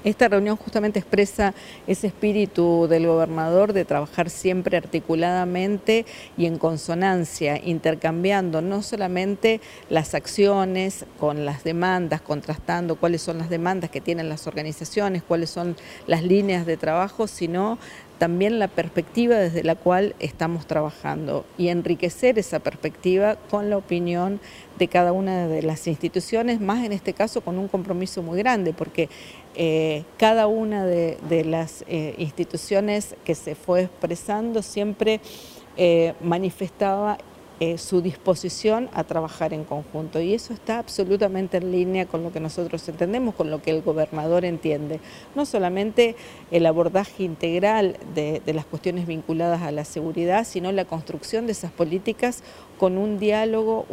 Esta reunión justamente expresa ese espíritu del gobernador de trabajar siempre articuladamente y en consonancia, intercambiando no solamente las acciones con las demandas, contrastando cuáles son las demandas que tienen las organizaciones, cuáles son las líneas de trabajo, sino también la perspectiva desde la cual estamos trabajando y enriquecer esa perspectiva con la opinión de cada una de las instituciones, más en este caso con un compromiso muy grande, porque cada una de las instituciones que se fue expresando siempre manifestaba su disposición a trabajar en conjunto, y eso está absolutamente en línea con lo que nosotros entendemos, con lo que el gobernador entiende. No solamente el abordaje integral de las cuestiones vinculadas a la seguridad, sino la construcción de esas políticas con un diálogo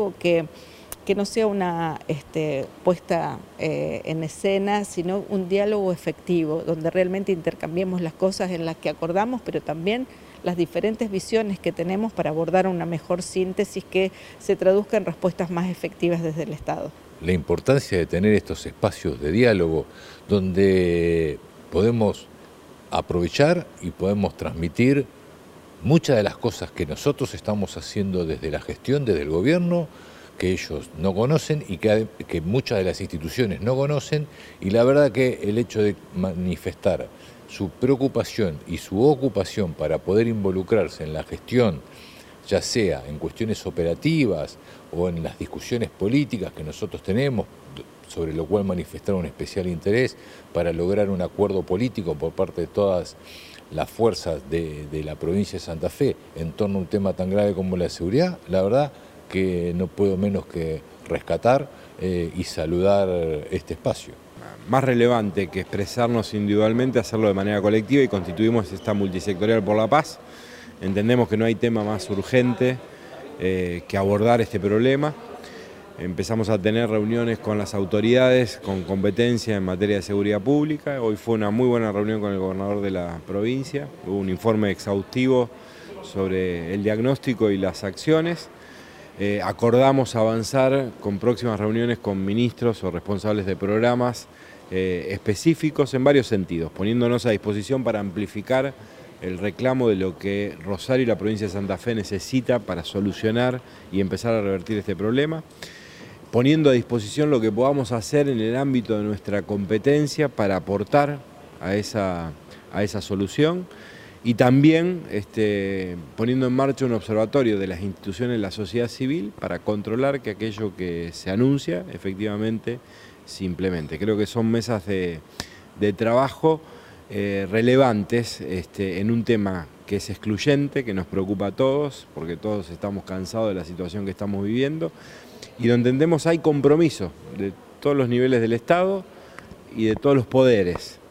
que no sea una puesta en escena, sino un diálogo efectivo, donde realmente intercambiemos las cosas en las que acordamos, pero también las diferentes visiones que tenemos para abordar una mejor síntesis que se traduzca en respuestas más efectivas desde el Estado. La importancia de tener estos espacios de diálogo donde podemos aprovechar y podemos transmitir muchas de las cosas que nosotros estamos haciendo desde la gestión, desde el gobierno, que ellos no conocen y que muchas de las instituciones no conocen, y la verdad que el hecho de manifestar su preocupación y su ocupación para poder involucrarse en la gestión, ya sea en cuestiones operativas o en las discusiones políticas que nosotros tenemos, sobre lo cual manifestar un especial interés para lograr un acuerdo político por parte de todas las fuerzas de la provincia de Santa Fe en torno a un tema tan grave como la seguridad, la verdad que no puedo menos que rescatar y saludar este espacio. Más relevante que expresarnos individualmente, hacerlo de manera colectiva, y constituimos esta multisectorial por la paz. Entendemos que no hay tema más urgente que abordar este problema. Empezamos a tener reuniones con las autoridades con competencia en materia de seguridad pública. Hoy fue una muy buena reunión con el gobernador de la provincia. Hubo un informe exhaustivo sobre el diagnóstico y las acciones. Acordamos avanzar con próximas reuniones con ministros o responsables de programas específicos en varios sentidos, poniéndonos a disposición para amplificar el reclamo de lo que Rosario y la provincia de Santa Fe necesita para solucionar y empezar a revertir este problema, poniendo a disposición lo que podamos hacer en el ámbito de nuestra competencia para aportar a esa solución, y también poniendo en marcha un observatorio de las instituciones de la sociedad civil para controlar que aquello que se anuncia efectivamente se implemente. Creo que son mesas de trabajo relevantes en un tema que es excluyente, que nos preocupa a todos, porque todos estamos cansados de la situación que estamos viviendo, y donde entendemos hay compromiso de todos los niveles del Estado y de todos los poderes